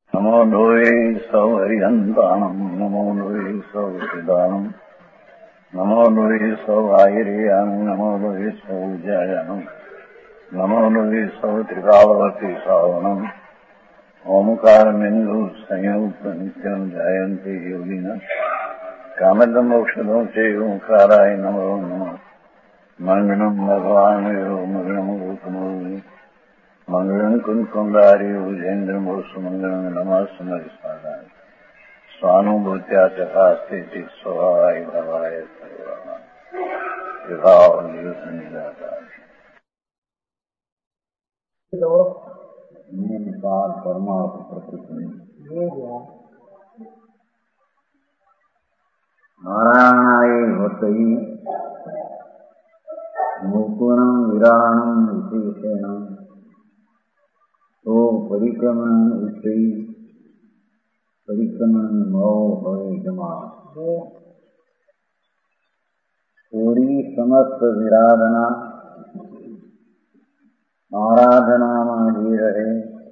नमो लोये सौहरिहन्ताणम् नमो लोये सौहृदानम् नमो लोये सौहायिर्यानम् नमो लोये सौजायानम् नमो लोये सौत्रिकावती सावनम् ओमकारमिन्दु संयुक्त नित्यम् जायन्ते योगिनः कामदमोक्षदो च ओंकाराय नमो नमः मङ्गलम् भगवान् मङ्गलम् गौतमो मंगलम कुंकुंदारी उजेन्द्रमोसु मंगलम नमः समरिस्मराय स्वानुभूत्या चकास्ते स्वभावाय भवाय विभाव निकाल परमार्थ प्रतिष्ठित नारायणाय होतई मुकुरं विराणं विशेषेण तो परिक्रमण विषयी परिक्रमण मोह जमा पूरी समस्त विराधना आराधना में रहे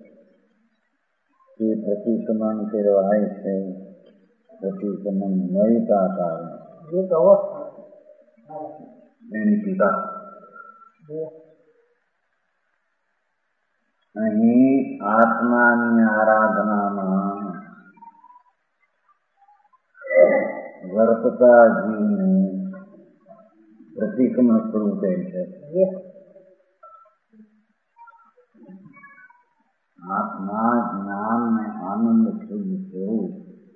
कि प्रतिक्रमण के रवाय से प्रतिक्रमण मयिता कारण અહીં આત્માની આરાધનામાં વર્તતા જીવને પ્રતિક્રમણ સ્વરૂપે છે. આત્મા જ્ઞાન ને આનંદ સ્વરૂપ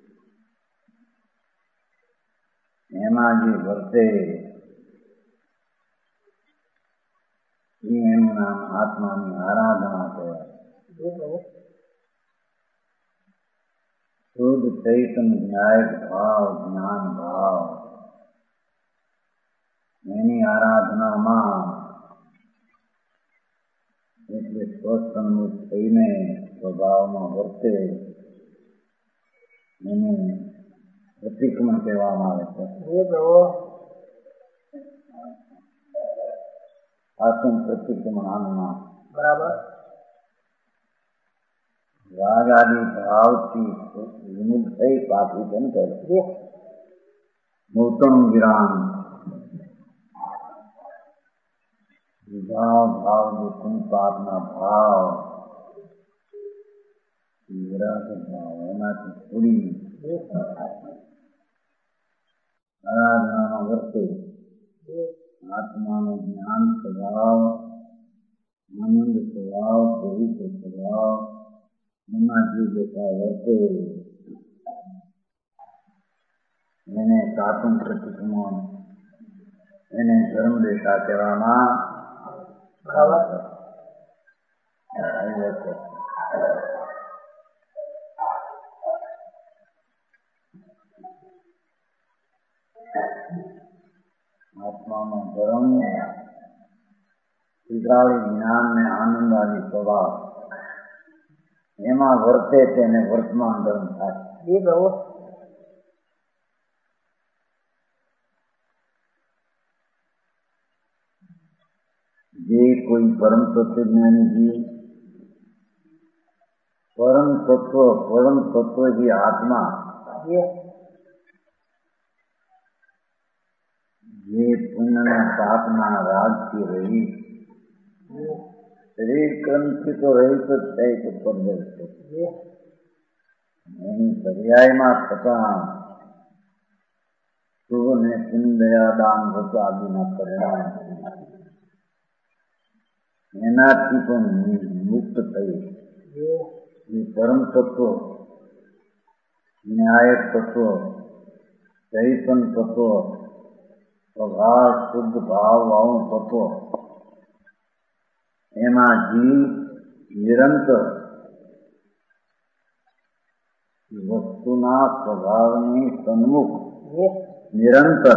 એમાં જે વર્તે એનું નામ આત્માની આરાધના કહેવાય. શુદ્ધ ચૈતન્ય ન્યાય ભાવ જ્ઞાન ભાવ એની આરાધનામાં એટલે સ્વસન્મુખ થઈને સ્વભાવમાં વર્તે એને પ્રતિક્રમણ કહેવામાં આવે છે. આસન પ્રતિક્રમણ આનું નામ. બરાબર. રાગ આદિ ભાવથી વિમુખ થઈ પાછું પણ કરે. નૂતન વિરામ વિભાવ ભાવ જે સંપાદના ભાવ વિરાગ ભાવ એનાથી છોડી આરાધનામાં વર્તે આત્માનો જ્ઞાન સ્વભાવ આનંદ સ્વભાવ પવિત્ર સ્વભાવ એમાં જે જતા વર્તે એને સાતું પ્રતિક્રમણ એને ધર્મદેશા કહેવામાં આવે છે. આત્માનો ધર્મ શીઘ્રાળી જ્ઞાન ને આનંદ આદિ સ્વભાવ એમાં વર્તે તેને વર્તમાન ધર્મ થાય. જે કોઈ પરમ તત્વજ્ઞાની પરમ તત્વ જે આત્મા જે પુણ્યના પાપના રાજથી રહી શરીર કર્મથી તો રહિત જ થાય તો પદ્ધર છે. એની પર્યાયમાં થતા શુભ ને પુણ્ય દાન વ્રત આદિના પરિણામ એનાથી પણ મુક્ત થયું. એ પરમ તત્વ ન્યાયક તત્વ ચૈતન્ય તત્વ સ્વભાવ શુદ્ધ ભાવ વાળું તત્વ એમાં જીવ નિરંતર વસ્તુના સ્વભાવની સન્મુખ નિરંતર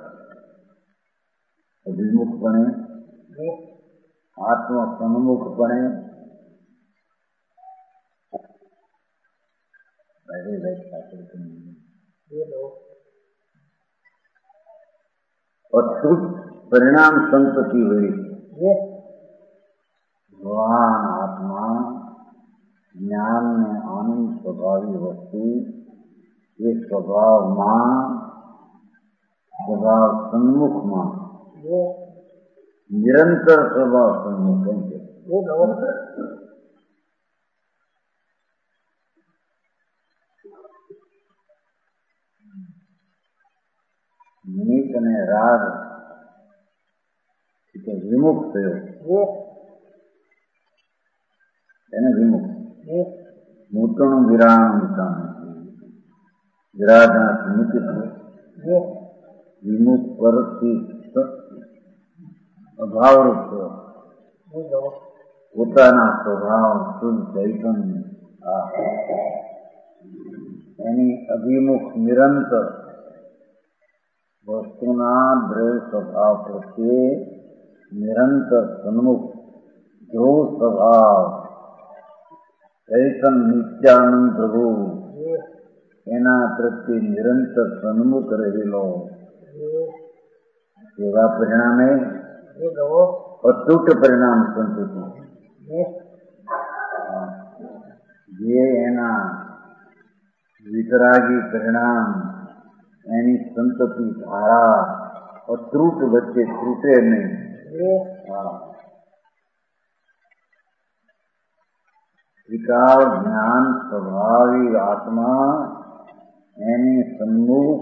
અભિમુખપણે આત્મ સન્મુખપણે અદ્ભુત પરિણામ સંતતિ વળી ભગવાન આત્મા જ્ઞાન ને આનંદ આનંદ સ્વભાવી વસ્તુ એ સ્વભાવમાં સ્વભાવ સન્મુખમાં નિરંતર સ્વભાવ સન્મુખ એમ છે. નિમિત્ત અને રાગ વિમુખ થયો એને વિમુખ નૂતન વિરામ વિરાજના નિમિત્ત વિમુખ પરથી અભાવરૂપ થયો પોતાના સ્વભાવ શુદ્ધ ચૈતન્ય એની અભિમુખ નિરંતર વસ્તુના દ્રવ્ય સ્વભાવ પ્રત્યે નિરંતર સન્મુખ ધ્રુવ સ્વભાવ ચૈતન નિત્યાનંદ પ્રભુ એના પ્રત્યે નિરંતર સન્મુખ રહેલો એવા પરિણામે અતૂટ પરિણામ સંતતિ જે એના વિતરાગી પરિણામ એની સંતતિ ધારા અતૃટ વચ્ચે ત્રુટે નહીં. વિકાર જ્ઞાન સ્વભાવી આત્મા એની સન્મુખ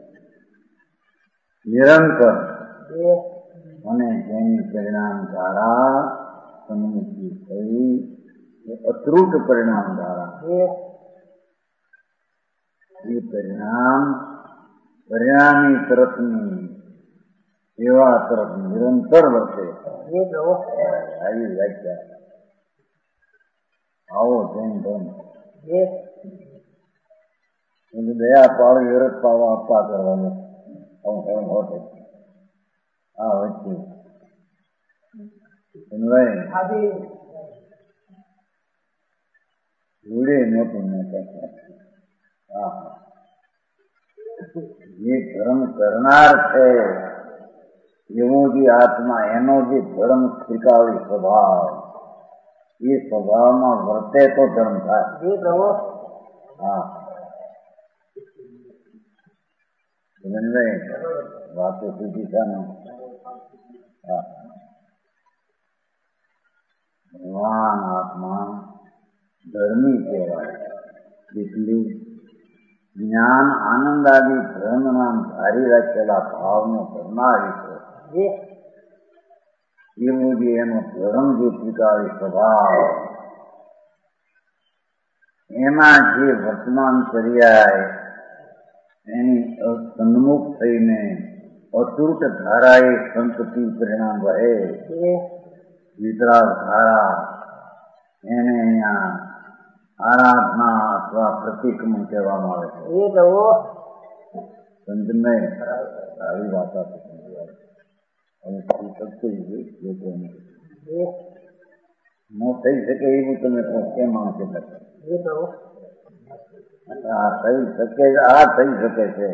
નિરંતર અને જેની પરિણામ ધારા સન્મુખી થઈ એ અતૃટ પરિણામ ધારા એ પરિણામી તરફની સેવા તરફ નિરંતર વર્તે. આવી વ્યાખ્યા આવો જૈન ધર્મ દયા પાડી વિરત પાવા આપવા કરવાનો હોતે આ વચ્ચે જોડે નહોતું જે ધર્મ કરનાર છે એવો જે આત્મા એનો જે ધર્મ સ્વીકારી સ્વભાવ એ સ્વભાવમાં વર્તે તો ધર્મ થાય. વાતો સુધી છે ભગવાન આત્મા ધર્મી કહેવાય. એટલી જ્ઞાન આનંદ આદિ ધર્મ નામ ધારી રાખેલા ભાવનો કરનારી છે એવું જે એનો ધર્મ જે સ્વીકારી સ્વભાવ એમાં જે વર્તમાન પર્યાય એની સન્મુખ થઈને અતૂટ ધારાએ સંતતિ પરિણામ રહે વિતરાગ ધારા એને અહીંયા આરાધના અથવા પ્રતિક્રમણ કહેવામાં આવે છે. સંતને આવી વાતા ન થઈ શકે એવું તમે કેમ માણસો આ થઈ શકે છે.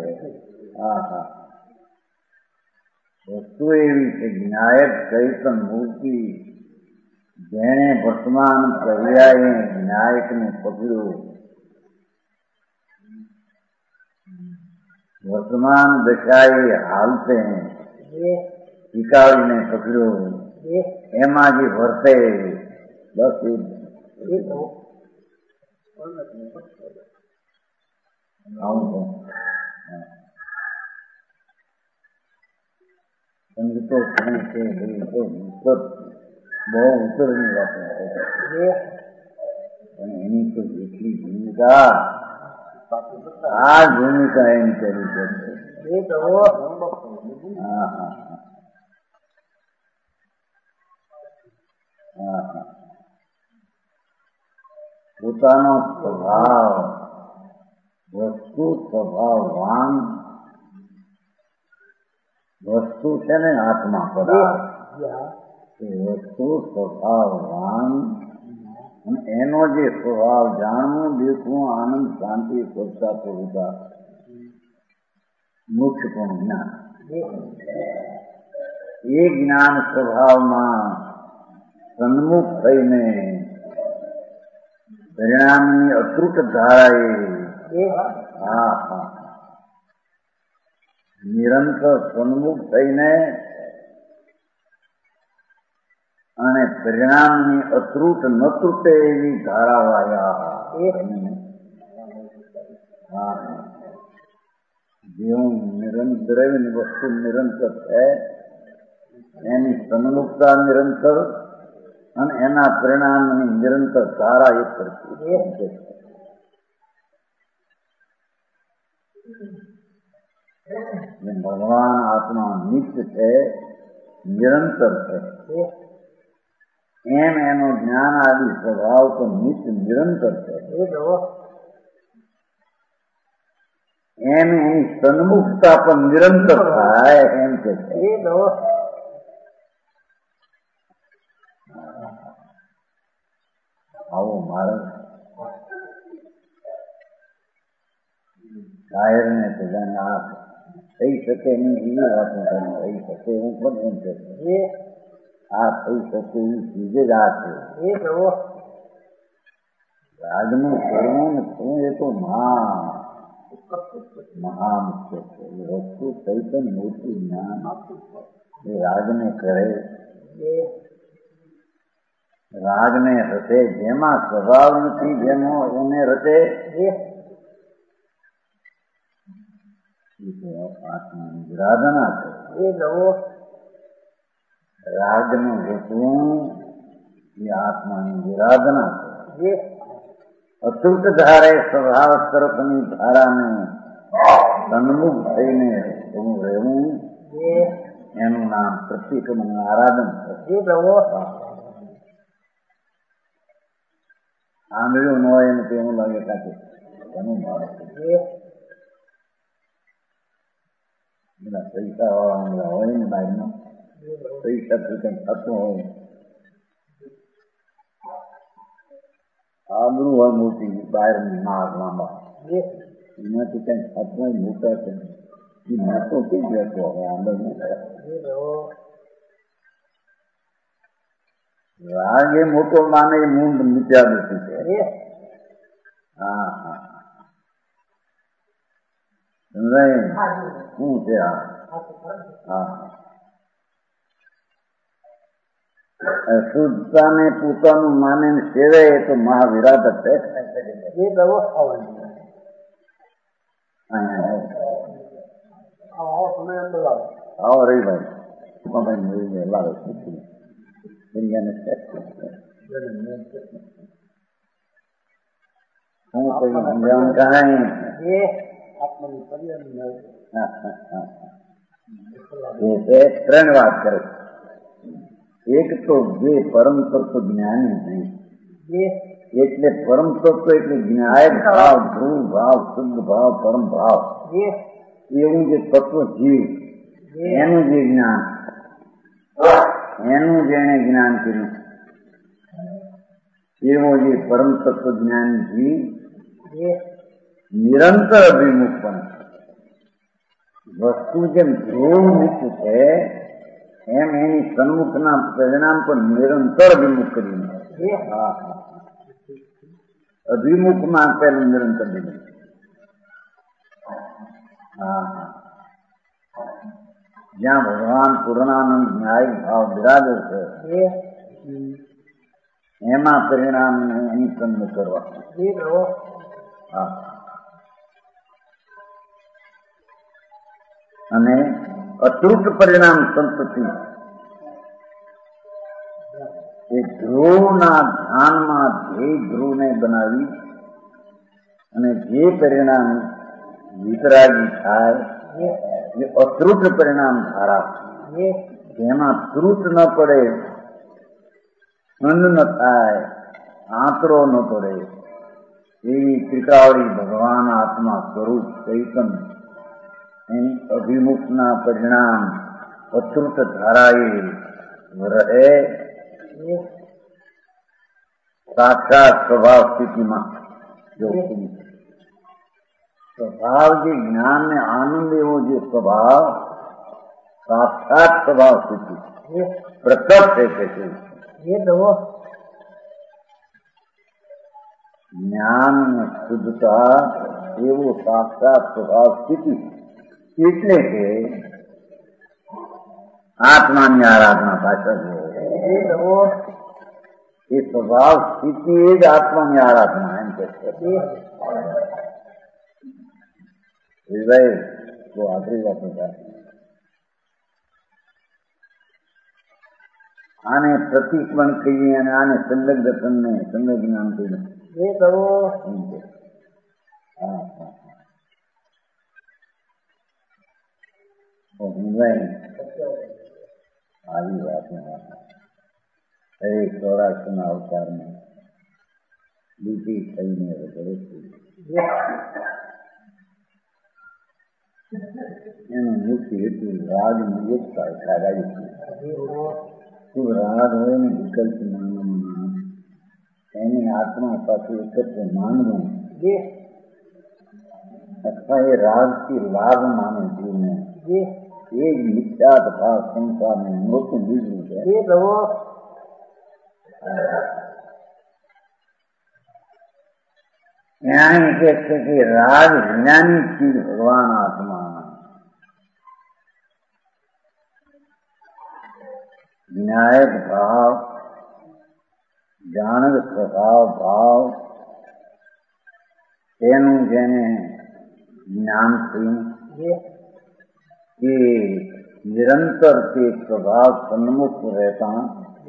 વસ્તુ એવી છે જ્ઞાયક ચૈતન મૂર્તિ જેણે વર્તમાન પર્યાય ન્યાયકને પકડ્યું વર્તમાન દશાએ હાલતે સ્વીકારીને પકડ્યું એમાં જે વર્તે બસ આવું સંગીતો છે બહુ ઉત્તરની વાત પણ એની તો જેટલી ભૂમિકા આ ભૂમિકા એમ કરી છે. પોતાનો સ્વભાવ વસ્તુ સ્વભાવવાન વસ્તુ છે ને આત્મા પદાર્થ એ વસ્તુ સ્વભાવવાન અને એનો જે સ્વભાવ જાણવું દેખવું આનંદ શાંતિ સ્વચ્છતા પ્રભુતા મુખ્ય પણ જ્ઞાન એ જ્ઞાન સ્વભાવમાં સન્મુખ થઈને પરિણામની અતૂટ ધારાએ નિરંતર સન્મુખ થઈને અને પરિણામની અતૂટ ન તૂટે એવી ધારાવાયા જેવું દ્રવ્યની વસ્તુ નિરંતર છે એની સન્મુખતા નિરંતર અને એના પરિણામની નિરંતર ધારા એક કરતી ભગવાન આત્મા નિત્ય છે, નિરંતર છે, એમ એનો જ્ઞાન આદિ સ્વભાવ તો નિત્ય નિરંતર છે, એમ એની સન્મુખતા પણ નિરંતર થાય એમ કે છે. આવો માણસ શાયર ને બધાને આ થઈ શકે નહીં એવી વાતો થઈ શકે એવું પણ એમ કે આ થઈ શકે એવી ચીજ જ આ છે. રાજનું કરવું ને શું એ તો મહામુખ્ય છે. એ વસ્તુ થઈ પણ મોટું જ્ઞાન એ રાજને કરે, રાજને રચે, જેમાં સ્વભાવ નથી જેનો એને રચે આત્માની વિરાધના છે. રાગનું રચવું એ આત્માની વિરાધના છે. અતૂટ ધારે સ્વભાવ તરફની ધારાને સન્મુખ થઈને રહેવું એનું નામ પ્રતિક્રમણ આરાધન છે. આંધળ્યું ન હોય ને તેવું લાગે કાંઈ ઘણું માણસ બધા પૈસા વાળા હોય ને બાજુમાં પૈસાથી કંઈ થતું હોય, આબરૂ હોય મોટી બહારની નાક લાંબા એમાંથી કંઈ થતું હોય મોટા છે એ મોટો કેમ રહેતો હવે આંદર રાગ એ મોટો માને એ મૂંડ મિત્યાદૃષ્ટિ છે. શું છે શુદ્ધતાને પોતાનું માને સેવે એ તો મહાવિરાટ છે. આવો રહી ભાઈ લાવે દુનિયાને હું કહ્યું સમજાવવાનું કાંઈ ત્રણ વાત કરે. એક તો જે પરમ તત્વ જ્ઞાની નહીં એટલે પરમ તત્વ એટલે જ્ઞાયક ભાવ, ધ્રુવ ભાવ, શુદ્ધ ભાવ, પરમ ભાવ એવું જે તત્વ જીવ એનું જે જ્ઞાન એનું જેને જ્ઞાન કર્યું એવો જે પરમ તત્વ જ્ઞાની જીવ નિરંતર અભિમુખ પણ વસ્તુ જેમ ધ્રુવ મુક્ત છે એમ એની સન્મુખના પરિણામ પણ નિરંતર અભિમુખ કરીને અભિમુખમાં આપેલું નિરંતર અભિમુખ. જ્યાં ભગવાન પૂર્ણાનંદ ન્યાય ભાવ બિરાજે છે એમાં પરિણામ એની સન્મુખ કરવા. અને અતૂટ પરિણામ સંતતિ એ ધ્રુવના ધ્યાનમાં જે ધ્રુવને બનાવી અને જે પરિણામ વિતરાગી થાય એ અતૃટ પરિણામ ધારા જેમાં ત્રુટ ન પડે, ન થાય, આંતરો ન પડે એવી ત્રિકાવળી ભગવાન આત્મા સ્વરૂપ ચૈતન એની અભિમુખના પરિણામ અતૃટ ધારાએ રહે સાક્ષાત સ્વભાવ સ્થિતિમાં. જો સ્વભાવ જે જ્ઞાન ને આનંદ એવો જે સ્વભાવ સાક્ષાત સ્વભાવ સ્થિતિ પ્રકટ છે. જ્ઞાન શુદ્ધતા એવો સાક્ષાત સ્વભાવ સ્થિતિ એટલે કે આત્માની આરાધના પાછળ એ સ્વભાવ સ્થિતિ એ જ આત્માની આરાધના એમ કે છે વિજય તો આખરી વાત હતા. આને પ્રતિક પણ કહીએ અને આને સંલગ્ન દર્શનને સંલગ્ન જ્ઞાન કહીએ. આવી વાત દરેક સૌરાષ્ટ્રના અવતારમાં બીજી થઈને વગેરે એનું મુખ્ય હેતુ રાગની એકતા ઠારાવી છે. શું રાગ હોય ને વિકલ્પ માનવામાં એની આત્મા સાથે એકત્ર માનવું અથવા એ રાગથી લાભ માને જીવને એ જ મિથ્યા તથા સંસારને મોટું બીજું છે. ત્યાં કહે છે કે રાગ જ્ઞાની ચીજ ભગવાન આત્મા જ્ઞાયક ભાવ જાણક સ્વભાવ ભાવ તેનું જેને જ્ઞાન થયું કે નિરંતર તે સ્વભાવ સન્મુખ રહેતા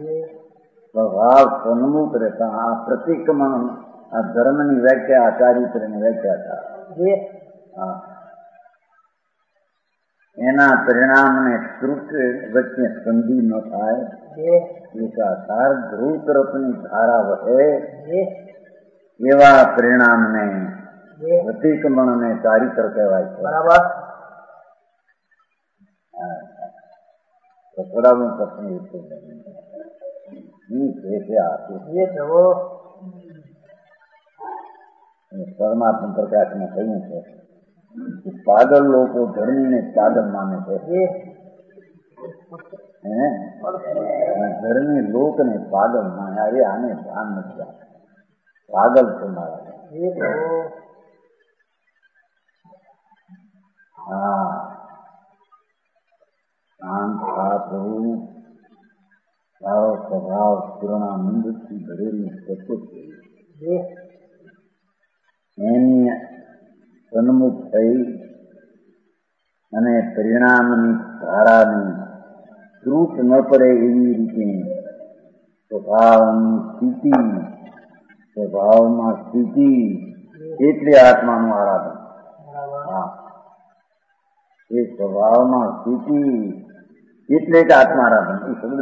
આ પ્રતિક્રમણ આ ધર્મની વ્યાખ્યા આ ચારિત્રની વ્યાખ્યા હતા. એના પરિણામને શ્રુત વચ્ચે સંધિ ન થાય એકાકાર ધ્રુવ તરફની ધારા વહે એવા પરિણામને પ્રતિક્રમણને ચારિત્ર કહેવાય છે. થોડાનું પ્રશ્ન પરમાત્મા પ્રકાશમાં કહ્યું છે કે પાગલ લોકો ધર્મીને પાગલ માને છે. ધર્મી લોકને પાગલ માને. અરે આને ધ્યાન નથી. પાગલ છે મારા. હા શાંત થા પ્રભુ. તારો સ્વભાવ પૂર્ણાનંદથી ભરેલી સતો છે. એની સન્મુખ થઈ અને પરિણામની ધારાની ત્રુટ ન પડે એવી રીતે સ્વભાવમાં સ્થિતિ એટલે આત્માનું આરાધન. એ સ્વભાવમાં સ્થિતિ એટલે જ આત્મારાધન. એ શબ્દ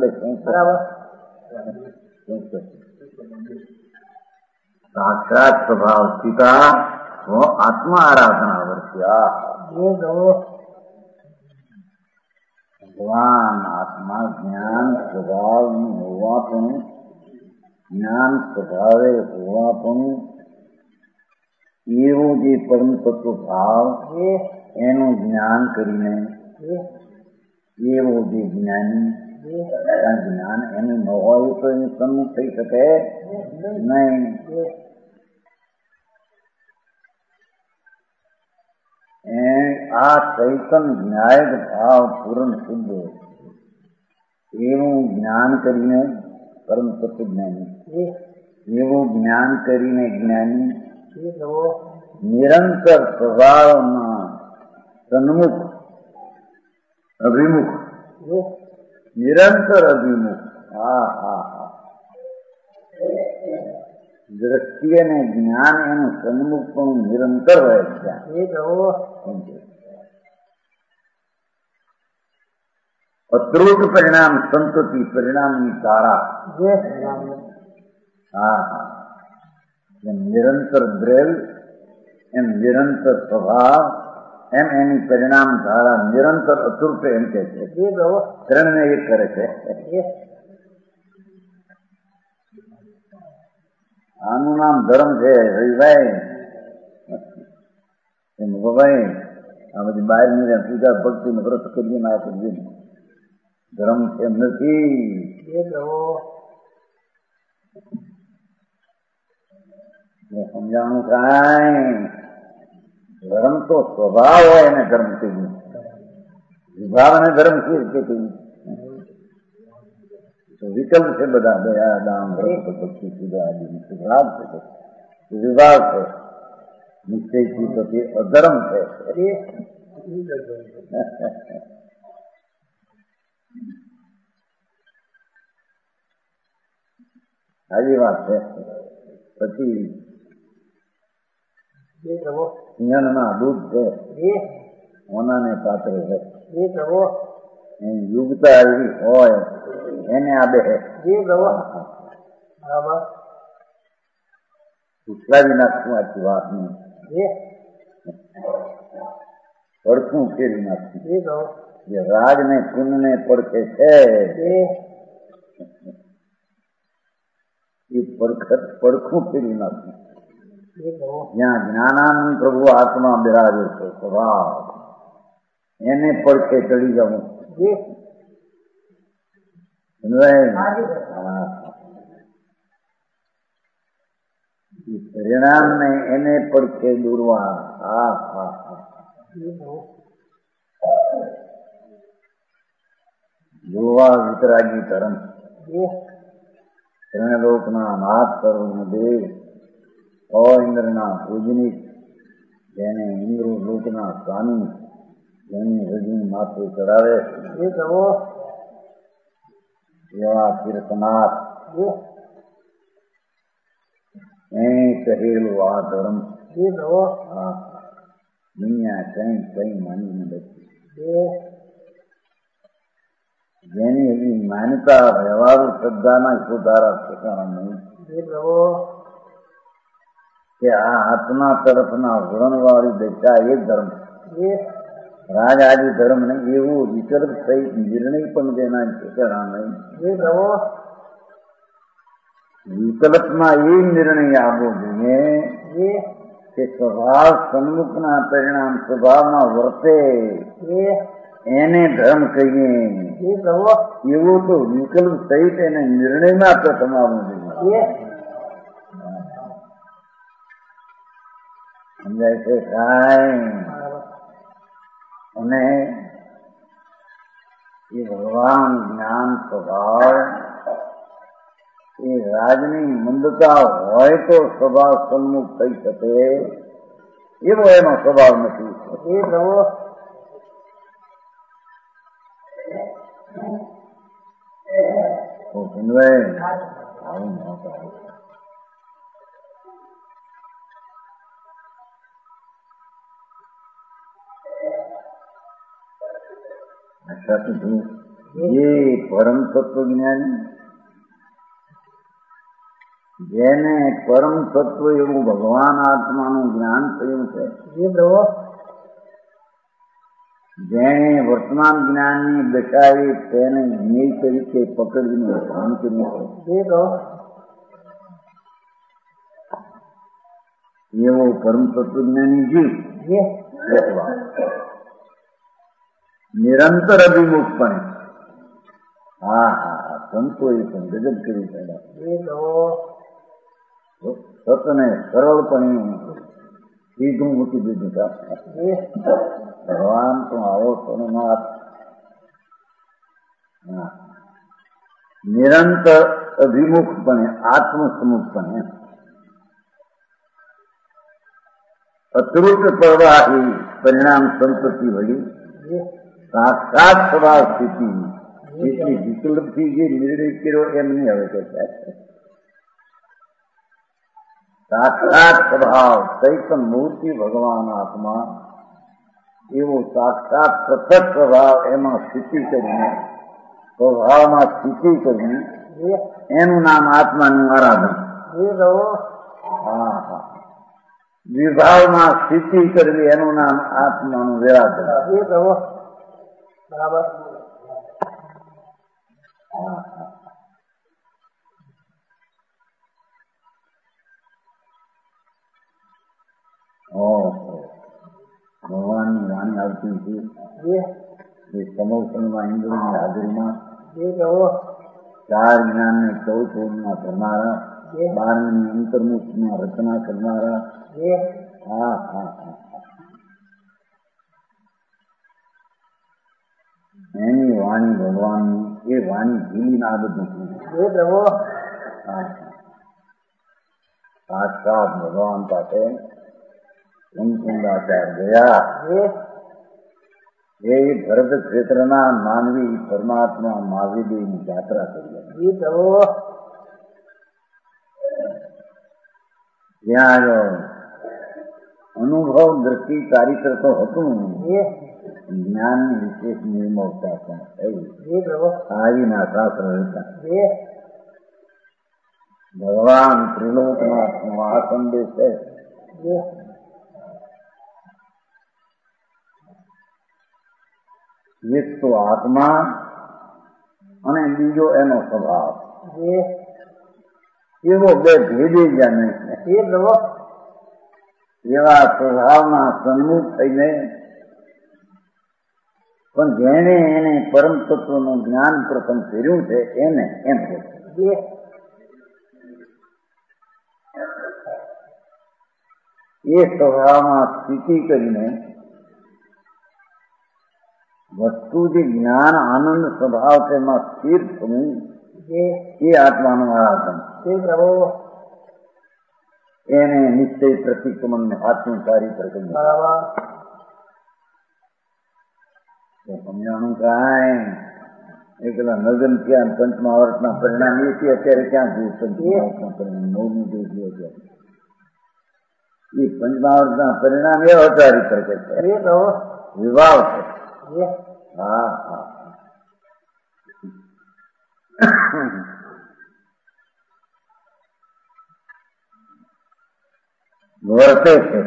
સાક્ષાત સ્વભાવ સ્થિતા वो आत्मा आराधना वर्ष्या. ભગવાન આત્મા જ્ઞાન સ્વભાવ હોવા પણ જ્ઞાન સ્વભાવે હોવા પણ એવો જે પરમ તત્વ ભાવ એનું જ્ઞાન કરીને એવો જે જ્ઞાની જ્ઞાન એનું ન હોય તો એનું સન્મુખ થઈ શકે નહીં. આ ચૈતન ન્યાયક ભાવ પૂર્ણ શુદ્ધ એવું જ્ઞાન કરીને પરમ તત્વ જ્ઞાની એવું જ્ઞાન કરીને જ્ઞાની નિરંતર સ્વભાવમાં સન્મુખ અભિમુખ નિરંતર અભિમુખ. દ્રષ્ટિ અને જ્ઞાન એનું સન્મુખ પણ નિરંતર રહે છે. અતૃટ પરિણામ સંતતિ પરિણામની તારા. એમ નિરંતર દ્રેલ એમ નિરંતર સ્વભાવ એમ એની પરિણામ ધારા નિરંતર અતૃટ એમ કે છે. ત્રણને એક કરે છે. આનું નામ ધર્મ છે. રવિભાઈ આ બધી બહારની પૂજા ભક્તિ ને વ્રત કરીએ ના કરીએ ધર્મ એમ નથી. સમજાણું કાંઈ ધર્મ તો સ્વભાવ હોય એને ધર્મ કહ્યું, વિભાવને ધર્મ કેવી રીતે કહ્યું? વિકલ્પ છે બધા, દયા દાન ભક્તિ પૂજા આદિ વિભાગ છે, વિભાગ છે. નિશ્ચયથી પછી અધર્મ છે. આવી વાત છે. પછી સિંહણના દૂધ છે, ઓનાને પાત્ર છે. એની યુગતા એવી હોય એને આબે ઉછલાવી નાખશું આખી વાતનું, પડખું ફેરવી નાખશું. જે રાગ ને પુન ને પડખે છે એ પડખું ફેરવી નાખશું. જ્યાં જ્ઞાનાનંદ પ્રભુ આત્મા બિરાજે છે સ્વભાવ, એને પડખે ચડી જવું. પરિણામ ને એને પડખે દોરવા. જોવા વિતરાગી ધર્મ, ત્રણલોકના નાથ સર્વનો દેવ, ઇન્દ્રના પૂજનિક, જેને ઇન્દ્ર લોકના સ્વામી, જેની હૃદય માથે ચડાવે એવા તીર્થનાથ એ કહેલું આ ધર્મ દુનિયા કઈ કઈ માનીને બેઠી. જેની હજી માન્યતા વ્યવહારુ શ્રદ્ધાના સુધારા ઠેકાણા નહીં કે આ આત્મા તરફના વળણવાળી દશા એ ધર્મ, રાજ આદિ ધર્મ ને એવું વિકલ્પ થઈ નિર્ણય પણ તેના ઠેકાણા નહીં. વિકલ્પમાં એ નિર્ણય આવવો જોઈએ કે સ્વભાવ સન્મુખના પરિણામ સ્વભાવમાં વર્તે એને ધર્મ કહીએ. એવો તો વિકલ્પ સહિત એને નિર્ણયમાં પ્રથમ આવવું જોઈએ. સમજાય છે કાંઈ? અને એ ભગવાન જ્ઞાન સ્વભાવ એ રાજની મંદતા હોય તો સ્વભાવ સન્મુખ થઈ શકે એવો એનો સ્વભાવ નથી. જે પરમ તત્વ જ્ઞાની, જેને પરમ તત્વ એવું ભગવાન આત્માનું જ્ઞાન થયું છે, જેને વર્તમાન જ્ઞાનની દશાએ તેને જ્ઞેય તરીકે પકડીને ધ્યાન કર્યું છે, એવો પરમ તત્વજ્ઞાની જીવ નિરંતર અભિમુખપણે સંતોએ પણ ગજબ કરી પડ્યા. સતને સરળપણે સીધું મૂકી દીધું. ભગવાન તો આવો સોનાથ નિરંતર અભિમુખપણે આત્મસમુખપણે અતૃટ પ્રવાહી પરિણામ સંપત્તિ વળી સાક્ષાત સ્વભાવ સ્થિતિ એટલી વિકલ્પથી જે નિર્ણય કર્યો એમ નહીં હવે કે સાક્ષાત સ્વભાવ ચૈતન મૂર્તિ ભગવાન આત્મા એવો સાક્ષાત પ્રત્યક્ષ સ્વભાવ એમાં સ્થિતિ કરીને સ્વભાવમાં સ્થિતિ કરીને એનું નામ આત્માનું આરાધન. વિભાવમાં સ્થિતિ કરવી એનું નામ આત્માનું વિરાધન. બરાબર. ભગવાનની વાણી આવતી છે એ સમોસનમાં ઇન્દ્રની હાજરીમાં ચાર જ્ઞાનને 14 માં કરનારા 12મી અંતર્મુખમાં રચના કરનારા હા હા હા એની વાણી ભગવાનની એ વાણી જીવીને આ બધું સાક્ષાત ભગવાન પાસે કુંદાચાર્ય ગયા એ ભરત ક્ષેત્રના માનવી પરમાત્મા મહાવીરની યાત્રા કરી ત્યાં અનુભવ દ્રષ્ટિ ચારિત્ર તો હતું જ્ઞાનની વિશેષ નિર્મળતા પણ થઈ આવીના શાસ્ત્ર હતા ભગવાન ત્રિલોકનાથનો આ સંદેશ છે એક તો આત્મા અને બીજો એનો સ્વભાવ એવો બે ભેદી ગયા નહીં એવા સ્વભાવના સન્મુખ થઈને પણ જેને એને પરમ તત્વનું જ્ઞાન પ્રથમ કર્યું છે એને એમ કે એ સ્વભાવમાં સ્થિતિ કરીને વસ્તુ જે જ્ઞાન આનંદ સ્વભાવ તેમાં સ્થિર થવું એ આત્માનું આરાધન એને નિશ્ચય પ્રતિક્રમણ હાથનું ચારિત્ર કર્યું સમજાણું કાંઈ એ પેલા નગન થયા પંચમા વર્ષના પરિણામ એ છે અત્યારે ક્યાં જોયું પંચમા વર્ષના પરિણામ 9મું જોયું અત્યારે એ પંચમા વર્ષના પરિણામ એવા ચારિત્ર કે છે વિવાહ છે હા હા વર્તે છે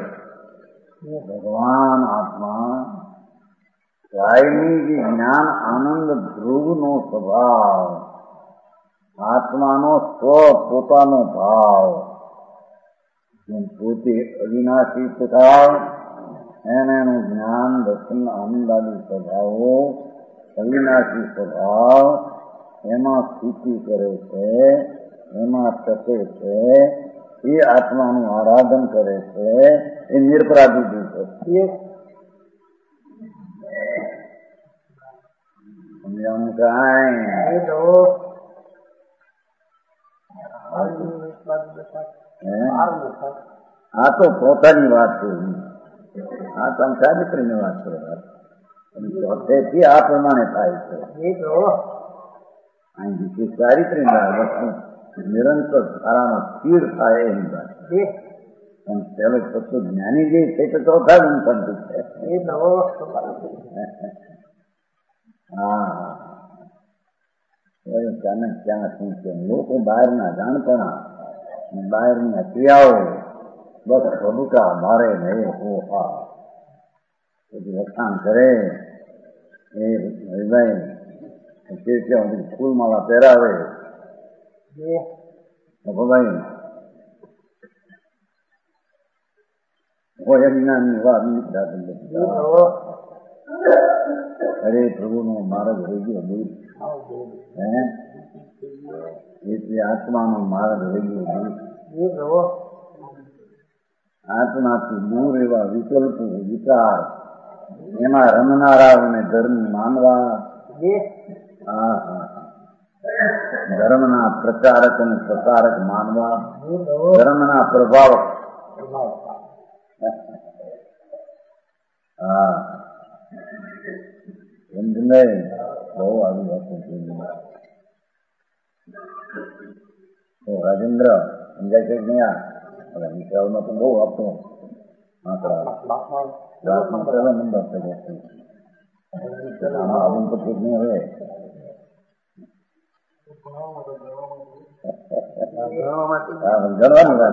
ભગવાન આત્મા કાયમી જે જ્ઞાન આનંદ ધ્રુવનો સ્વભાવ આત્માનો સ્વ પોતાનો ભાવ જેમ પોતે અવિનાશી સ્વભાવ એનું જ્ઞાન દર્શન આનંદાદી સ્વભાવો અવિનાશી સ્વભાવ એમાં સ્થિતિ કરે છે એમાં ટકે છે એ આત્માનું આરાધન કરે છે એ નિરપરાધી છે સમજાણું કાંઈ આ તો પોતાની વાત છે આ તો ચારિત્રની વાત છે ચોથેથી આ પ્રમાણે થાય છે અહીં વિશેષ ચારિત્રની વસ્તુ નિરંતર ધારામાં સ્થિર થાય એની વાત પણ પેલો તત્વ જ્ઞાની જે છે તો ચોથા ગુણ સંતુષ છે હા અચાનક ક્યાં શું છે લોકો બહારના જાણપણા બહારની ક્રિયાઓ બસ પ્રભુતા મારે નહીં હો હા પછી વખાણ કરે એ હૃદય ફૂલમાળા પહેરાવે ભાઈ અજ્ઞાનની વાત અરે પ્રભુનો માર્ગ રહી ગયો દૂર એટલે આત્માનો માર્ગ રહી ગયો દૂર આત્માથી દૂર એવા વિકલ્પો વિચાર એમાં રમનારાઓને ધર્મ માનવા હા હા ધર્મના પ્રચારક અને પ્રસારક માનવા ધર્મના પ્રભાવક હા સમજને બહુ આવી વાતો રાજેન્દ્ર સમજાય છે નહીં આ વિચારોમાં તો બહુ આપતો ક્લાસમાં પહેલા નંબર થઈ જશે આમાં આવું પછી નહીં હવે ગણવાની વાત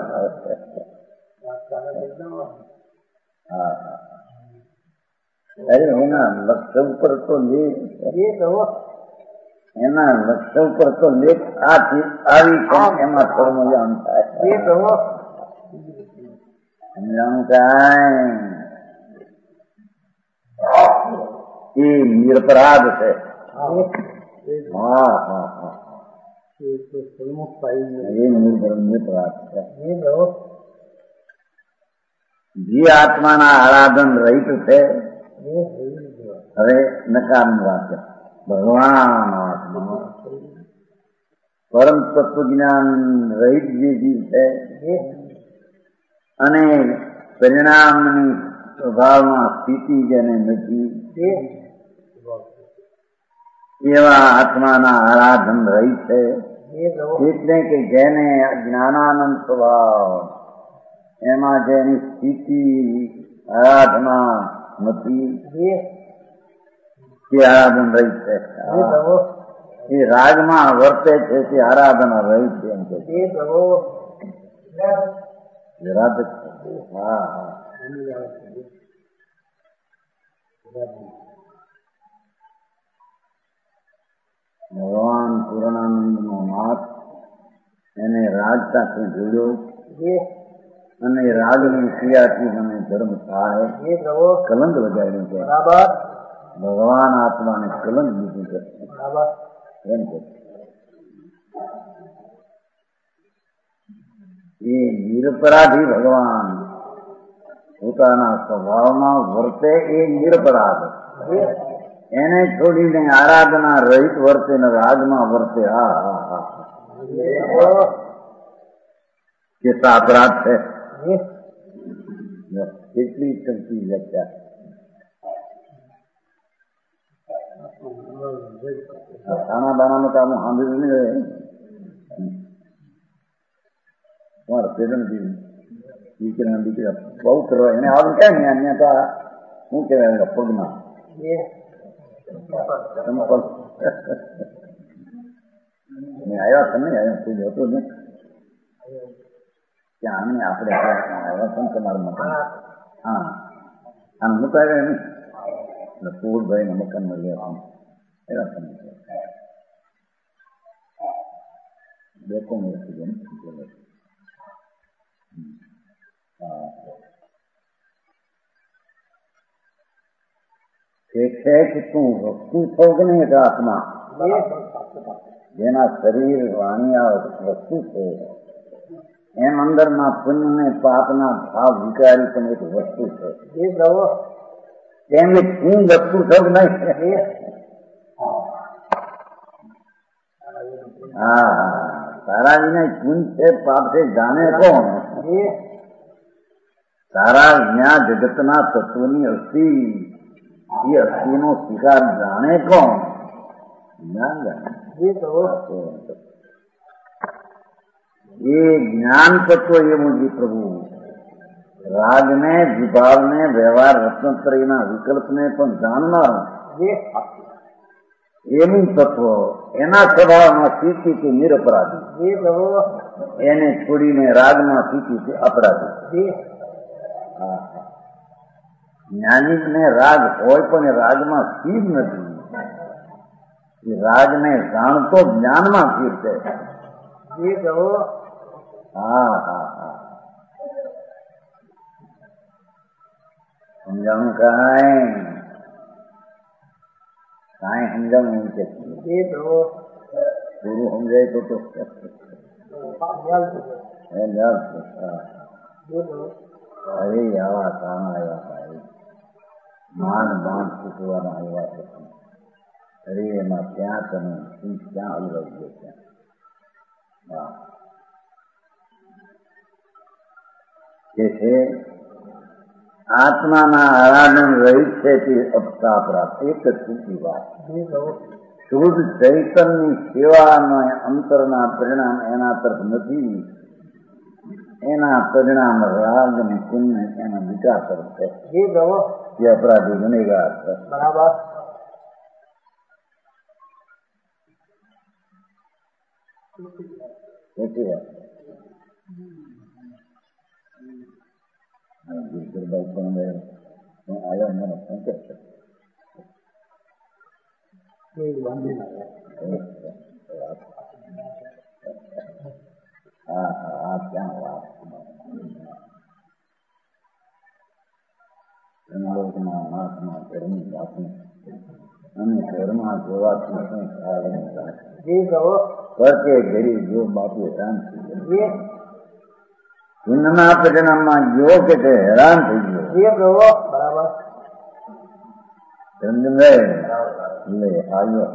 હા અરે એના લક્ષ્ય ઉપર તો એના લક્ષ્ય ઉપર તો લેખ આવી એમાં થોડું મજા આમ થાય સમજાણું કાંઈ એ નિરપરાધ છે હા હા હા ये मूल धर्म में प्राप्त है। जी आत्माना आराधन रहित थे હવે નકારની વાત છે ભગવાન આત્મા પરમ તત્વજ્ઞાન રહિત જે જીવ છે અને પરિણામની સ્વભાવમાં સ્થિતિ જેને નથી એવા આત્માના આરાધન રહિત છે એટલે કે જેને જ્ઞાનાનંદ સ્વભાવ એમાં જેની સ્થિતિ આરાધના નથી તે આરાધન રહિત છે એ રાગમાં વર્તે છે તે આરાધના રહિત છે એમ કે હા ભગવાન પૂર્ણાનંદ નો નાથ એને રાગ સાથે જોડ્યો અને રાગની ક્રિયાથી મને ધર્મ થાય કલંક લગાડ્યું છે ભગવાન આત્માને કલંક દીધું છે એમ કે એ નિરપરાધી ભગવાન પોતાના સ્વભાવમાં વર્તે એ નિરપરાધ એને છોડીને આરાધના રહિત વર્તે ને રાગમાં વર્તે હા હા હા કેટલા અપરાધ છે કેટલી શક્તિ વ્યાખ્યા ખાના બાનાનું કામ સાંભળ્યું નહીં તમારા પેરેન્ટથી દીકરા દીકરા બહુ કરવા એને આવું કે ને અહીંયા તો શું કહેવાય પગમાં આવ્યા છે ને આવ્યા કોઈ હતું ને ત્યાં આને આપણે આવ્યા છે ને તમારા મકાન હા આને મુકાવ્યા નહીં એટલે પૂરભાઈ ને મકાન મળ્યા એવા તમે બે કોણ છે કે તું વસ્તુ છો કે નહીં એક આત્મા જેના શરીર વાણી આ વસ્તુ છે એમ અંદરના પુણ્ય ને પાપના ભાવ વિકારી પણ એક વસ્તુ છે તેની તું વસ્તુ છો કે નહીં હા તારા વિના પુણ્ય છે પાપ છે જાણે કોણ તારા જ્ઞાન જગતના તત્વની અસ્થિ એ અસ્થિનો સ્વીકાર જાણે કોણ જ્ઞાન જાણે એ જ્ઞાન તત્વ એવું છે પ્રભુ રાગને વિભાવને વ્યવહાર રત્નત્રયના વિકલ્પને પણ જાણનાર એનું તત્વ એના સ્વભાવમાં સ્થિતિ છે નિરપરાધી એને છોડીને રાગમાં સ્થિતિ છે અપરાધી જ્ઞાનીને રાગ હોય પણ રાગમાં સ્થિર નથી એ રાગને જાણતો જ્ઞાનમાં સ્થિર છે હા હા હા સમજાણું કાંઈ સમજાણું એમ કે પૂરું સમજાય તો અરે આવા કાણા આવ્યા ભાઈ માંડ માંડ શીખવાના આવ્યા છે અરે એમાં ક્યાં તમે ક્યાં હલવાઈ ગયો ત્યાં હા કે છે આત્માના આરાધન રહિત છે તે અપતા પ્રાપ્ત એક જ સૂચી વાત શુદ્ધ ચૈતનની સેવાના અંતરના પરિણામ એના તરફ નથી એના પરિણામ રાગ અને પુણ્ય એના વિચાર તરફ છે એ અપરાધી ગુનેગાર છે બરાબર ગીરભાઈ પણ આવ્યા મને સંકેત છે હા હા ક્યાં વાત એના લોકોના હાથમાં ઘરની વાતને અને ઘરમાં જોવાથી શું ખ્યાલ પરકે ઘડી જો બાપુ હેરાન થઈ ગયો. પુનના પરિણામમાં જો કે તે હેરાન થઈ ગયો. બરાબર. એટલે આવ્યો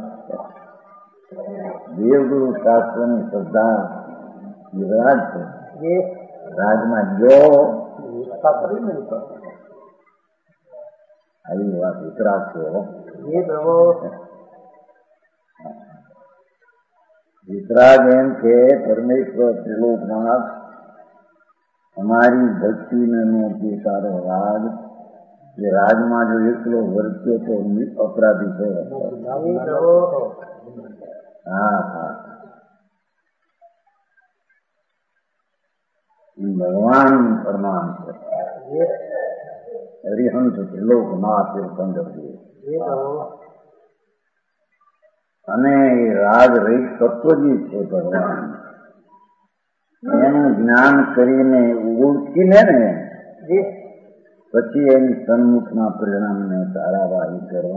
દેવગુરુ શાસ્ત્રની શ્રદ્ધા યુવરાજ છે. રાજમાં જો આવી વાત વિતરાગ છે. વિતરાગ એમ કે પરમેશ્વર ત્રિલોકનાથ અમારી ભક્તિને નો તારો રાજ, જે રાજમાં જો એકલો વર્ત્યો તો અપરાધી છે. હા હા, ભગવાન ફરમાન છે. હરિહંસ ત્રિલોકનાથ તીર્થંકર અને એ રાજ રહિત તત્વજી છે ભગવાન. એનું જ્ઞાન કરીને ઓળખીને ને પછી એની સન્મુખના પરિણામને તારાવાહી કરો.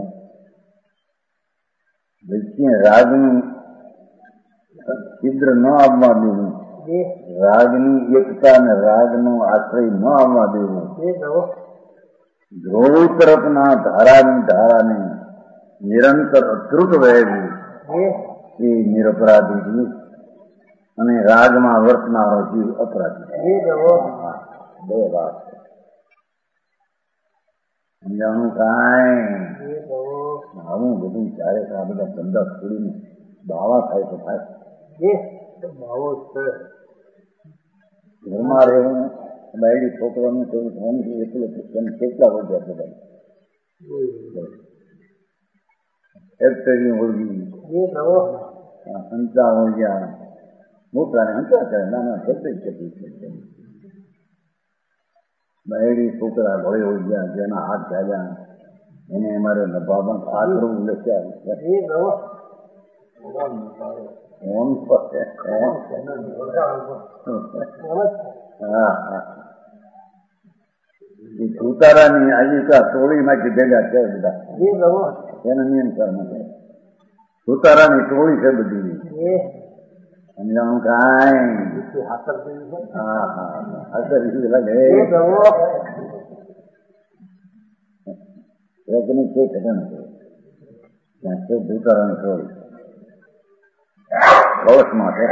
રાગનું છિદ્ર ન આવવા દેવું, રાગની એકતા ને રાગનો આશ્રય ન આવવા દેવું. ધ્રુવ તરફના ધારાની ધારાને નિરંતર અતૃત વહેવું એ નિરપરાધી જીવ અને રાગમાં વર્તનારો જીવ અપરાધી. બે વાત સમજાવવાનું કાંઈ આવું બધું ચાલે છે. આ બધા ધંધા છોડીને બાવા થાય તો થાય. ઘરમાં રહેવું, બાયડી છોકરાનું કહ્યું ફોન એટલું કેટલા વધ્યા બધા ફેક્ટરી વળગી, હંચા વળગ્યા, મોટાને હંચા કરે, નાના ફેક્ટરી કેટલી. બાયડી છોકરા ભળે વળગ્યા, જેના હાથ ચાલ્યા એને અમારે નભામાં આ કરવું લખ્યા. ઉતારાની આજીવિકા ટોળીમાંથી ભેગા છે બધા. એનો નિયમ કરવા ઉતારાની ટોળી છે બધી. સમજાણું કાંઈ હા હા હાથર લાગે એકની છે ઘટન છે ત્યાં છે ઉતારાની ટોળી કવચમાં છે.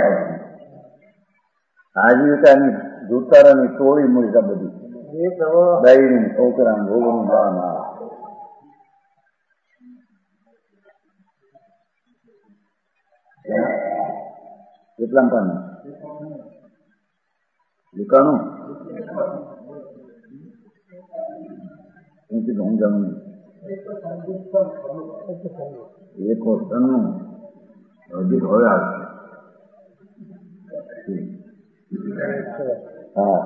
આજીવિકાની દુતારાની ટોળી મળતા બધી બાયડી છોકરા ગોળનું ના કેટલા પાનું દુકાનું સમજાવું એક વર્ષનું હજી હવે આવશે. હા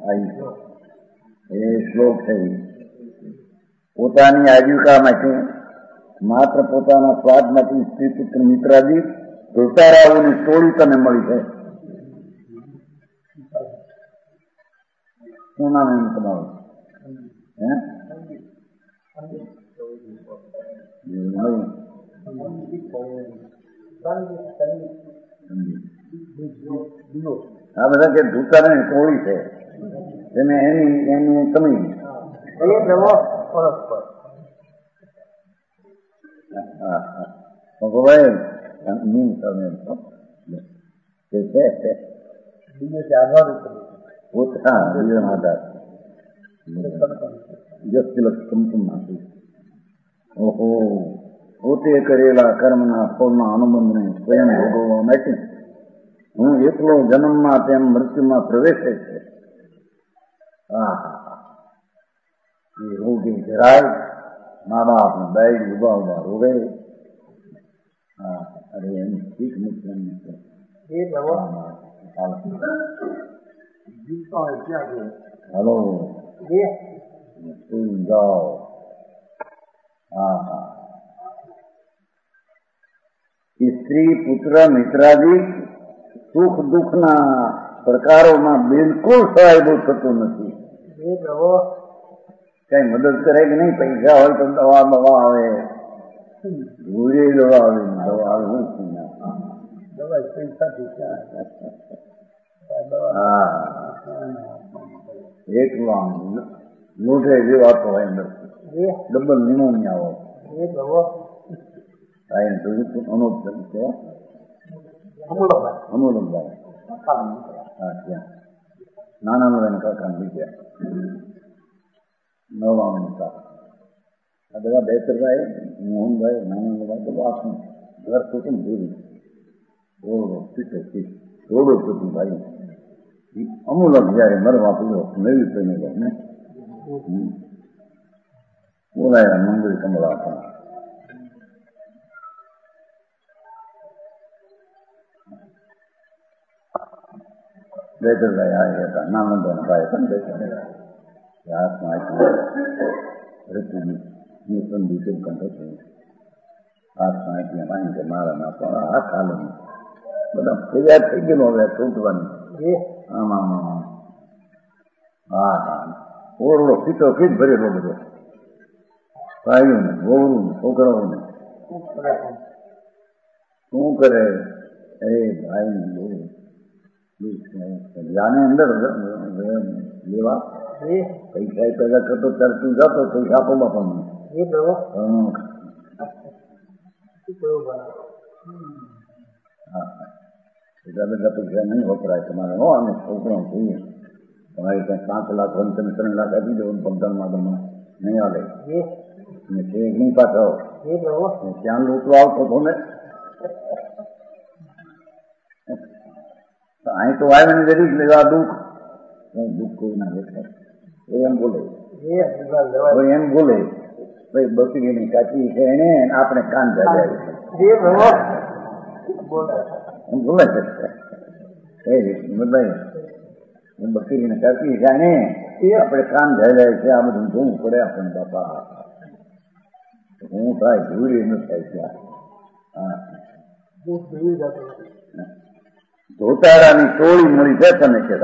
એ શ્લોક છે. પોતાની આજીવિકામાંથી માત્ર પોતાના સ્વાદમાંથી સ્ત્રી પુત્ર મિત્રાદી ધોતારાઓની ટોળી તને મળી છે. શું નામ એમ તમારું? આ બધા કે ધૂતારાની ટોળી છે તેને એની કમી ભગવાન પોતે કરેલા કર્મના ફળના અનુબંધને સ્વયં ભોગવવા માટે હું એકલો જન્મમાં તેમ મૃત્યુમાં પ્રવેશે છે. એ રોગી જરાય મા બાપ બાયડી ઉભા ઉભા રોવે. અરે એની શીખ મુક્તિ હલો જાઓ. સ્ત્રી પુત્ર મિત્રાદી સુખ દુઃખના પ્રકારોમાં બિલકુલ સહાયભૂ થતું નથી. કઈ મદદ કરે કે નહીં? પૈસા હોય તો દવા બવા આવે, ભૂરી દવા આવે, દવા આવે એકલો લોઢે જેવા તો હોય અંદર ડબલ નિમોનિયા હોય અનુલંબાઈ હા ત્યાં નાના નાના કાકા બીજા 99 આ બધા બેતરભાઈ મોહનભાઈ નાના બધું આખું ઘર કુટુંબ જોયું થોડો કુટુંબ ભાઈ અમુલક જયારે મરવા પૂરો નવી થઈને ને બોલાયા મંદિર કમળા હતા બેતરભાઈ આ હતા નાનંદભાઈ ભાઈ પણ બેતરભાઈ હાથમાં હાથમાં એટલે માની કે મારા ના પણ હાથ હાલે બધા તૈયાર થઈ ગયેલો હવે તૂટવાની આમાં હા હા ઓરડો પીતો કઈ ભરેલો બધો ભાઈઓને વહુને છોકરાઓને શું કરે એ ભાઈ જાને અંદર લેવા પૈસા પેદા કરતો તરતું જતો પૈસા આપો બાપાને એટલા બધા પૈસા નહીં વપરાય તમારે હો અને છોકરા જોઈએ તમારે ત્યાં 5 લાખ 3 લાખ આપી દો પંચાવનમાં તમને નહીં આવે ને ચેક નહીં પાછો ત્યાં લૂંટો આવતો હતો ને અહીં તો આવે ને જરીક લેવા દુઃખ દુઃખ કોઈ ના દેખાય એમ બોલે એમ બોલે ભાઈ બકરીની કાચી છે એને આપણે કાન જાય એમ બોલે છે બકરીને કાચી છે ને આપણે કાન જાય છે આ બધું જોવું પડે આપણને બાપા હું થાય જોઈ ન થાય ત્યાં ધોતારાની ટોળી મળી છે તમે કે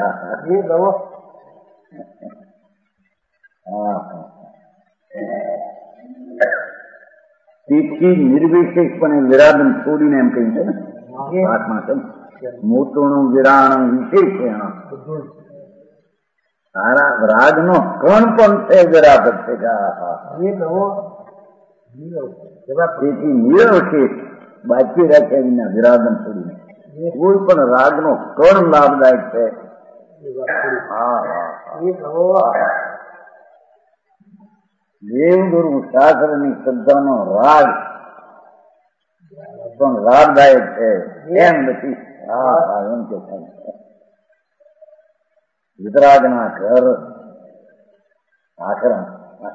તેથી નિર્વિશેષપણે વિરાદન છોડીને એમ કહ્યું છે ને વાતમાં છે મોટું વિરાણ વિશેષ સારા રાગ નો કણ પણ છે વિરાદત છે તેથી નિરવશેષ બાકી રાખ્યા વિના વિરાદન છોડીને કોઈ પણ રાગ નો કણ લાભદાયક છે દેવગુરુ શાસ્ત્રની શ્રદ્ધાનો રાગ પણ લાભદાયક છે એમ નથી એમ કે વિતરાગના ઘર આખરા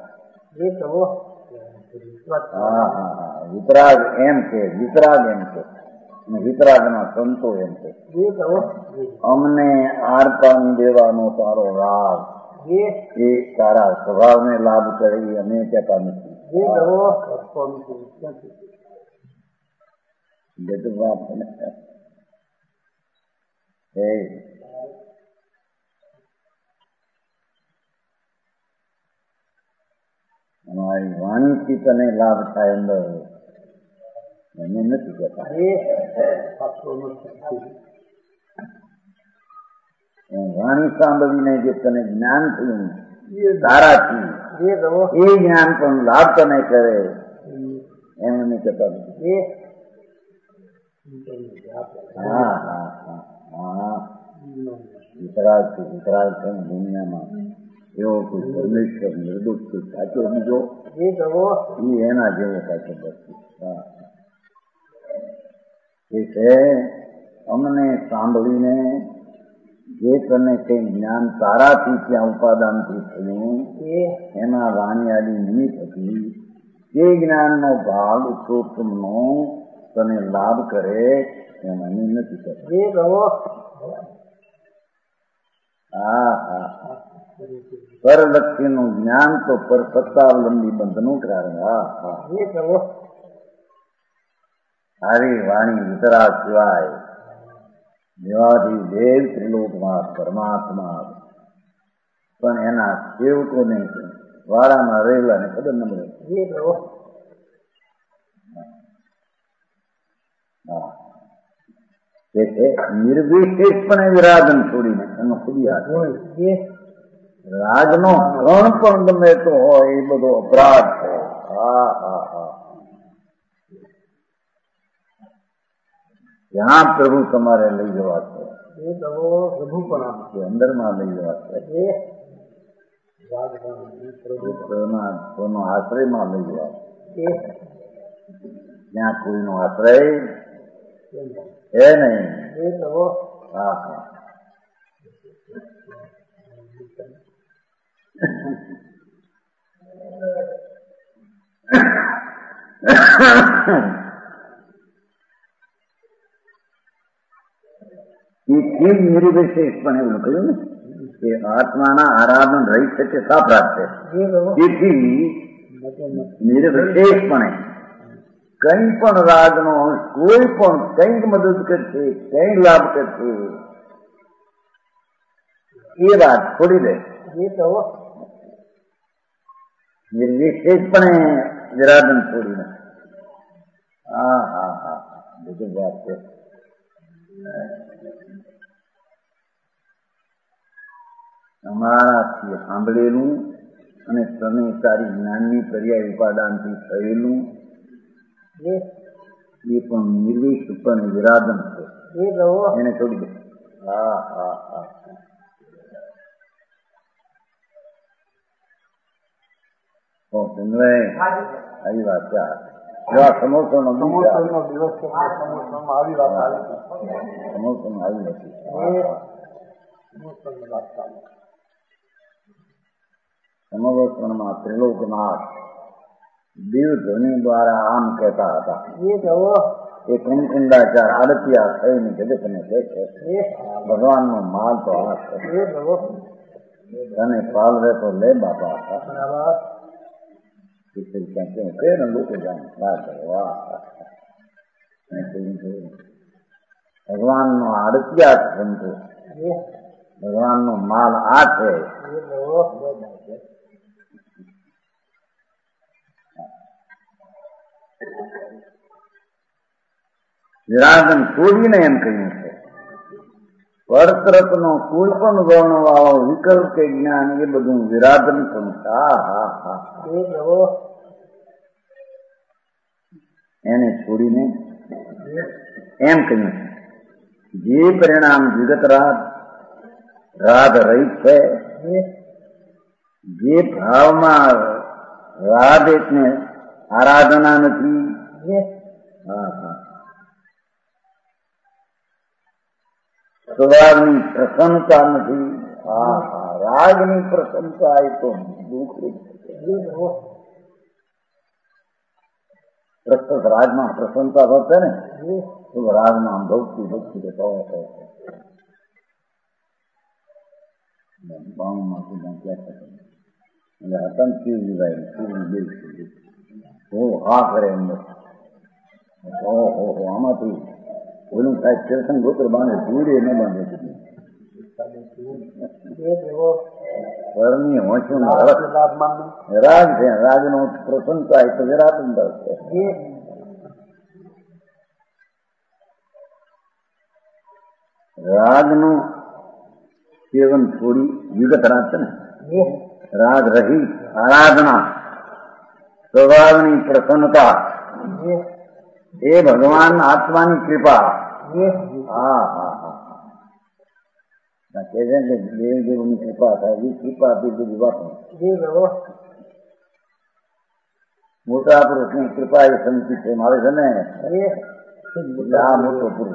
વિતરાગ એમ કે વિતરાગના સંતો એમ કે અમને આરપાન દેવાનો તારો રાગ એ તારા સ્વભાવને લાભ કરી અમે કહેતા નથી અમારી વાણીથી તને લાભ થાય અંદર એને નથી કહેતા વાણી સાંભળીને જે તને જ્ઞાન થયું તારાથી એ જ્ઞાન પણ લાભ તને કરે એમ નહીં કહેતા નથી વિતરાગ છે દુનિયામાં એવો કોઈ પરમેશ્વર નિર્દોષ કોઈ સાચો બીજો એ એના જેવો સાચો બસ એ છે અમને સાંભળીને જે તને કઈ જ્ઞાન તારાથી ત્યાં ઉપાદાનથી થયું એમાં વાણી આદિ નિમિત્ત હતી તે જ્ઞાનનો ભાગ ઉત્તમનો તને લાભ કરે એમ અમે નથી કરતા પરલક્ષ્યનું જ્ઞાન તો પર સત્તાવલંબી બંધનું કારણ હારી વાણી વિતરાગ સિવાય દેવાથી દેવ ત્રિલોકમાં પરમાત્મા પણ એના સેવકોને વાળામાં રહેલા ને ખબર ન મળે जैसे निर्विशेषपणे विराजन છોડીને એનો ખુદી હાથ રાજનો કણ પણ ગમે તો હોય એ બધો અપરાધ છે. હા હા હા, ત્યાં પ્રભુ તમારે લઈ જવા છે, અંદરમાં લઈ જવા છે, કોઈનો આશ્રયમાં લઈ જવા છે. ત્યાં કોઈનો આશ્રય है नहीं. हाँ हाँ, નિર્વિશેષપણે એવું કહ્યું ને કે આત્માના આરાધન રહી શકે સા પ્રાપ્ત તેથી નિર્વિશેષપણે કઈ પણ રાગનો કોઈ પણ કઈક મદદ કરશે, કઈ લાભ કરશે એ વાત છોડી દે. નિર્વિશેષપણે વિરાધન છોડીને. હા હા હા, બીજી વાત છે. અમારાથી સાંભળેલું અને તમે તારી જ્ઞાનની પર્યાય ઉપાદાનથી થયેલું એ પણ નિર્વિશેષપણે વિરાધન છે, એને છોડી દે. હા હા હા, આવી વાત છે. સમોસાનો દિવસ આવી નથી. સમોસનમાં ત્રિલોકનાથ દેવધ્વનિ દ્વારા આમ કહેતા હતા એ કુંકુંડાચાર આડતિયા થઈને જગતને કહે છે ભગવાનનો માલ તો આ છે, તને પાલવે તો લે બાપા. લોકો ભગવાનનો આડતિયા બનતો, ભગવાનનો માલ આ છે. વિરાધન છોડીને એમ કહ્યું છે પરતરતનો કોઈ પણ વર્ણ વાળો વિકલ્પ કે જ્ઞાન એ બધું વિરાધન પણ. હા હા હા, એને છોડીને એમ કહ્યું જે પરિણામ વિગત રાગ રહિત છે, જે ભાવમાં રાગ એટલે આરાધના નથી. હા હા, સ્વભાવની પ્રસન્નતા નથી. હા હા, રાગની પ્રસન્નતા એ તો દુઃખ. પ્રસ્તુત રાજમાં પ્રસન્નતા વધે ને તો રાજમાં ભક્તિ ભક્તિ એટલે હા કરે અંદર. ઓહો, આમાંથી ઓલું થાય કીર્તન ગોત્ર બાંધે ધૂળે ન બાંધે ઘરની હોંચું રાગ છે. રાજનો પ્રસન્નતા એટલે વિરાધન છે. રાગનું સેવન થોડી વિગત રાગ છે ને, રાગ રહી આરાધના, સ્વભાવની પ્રસન્નતા એ ભગવાન આત્માની કૃપા. હા હા હા, કહે છે કે દેવદેવની કૃપા થાય એ કૃપા આપી બધી વાત. મોટા પુરુષની કૃપા એ સંતિ છે મારે છે ને. આ મોટો પુરુષ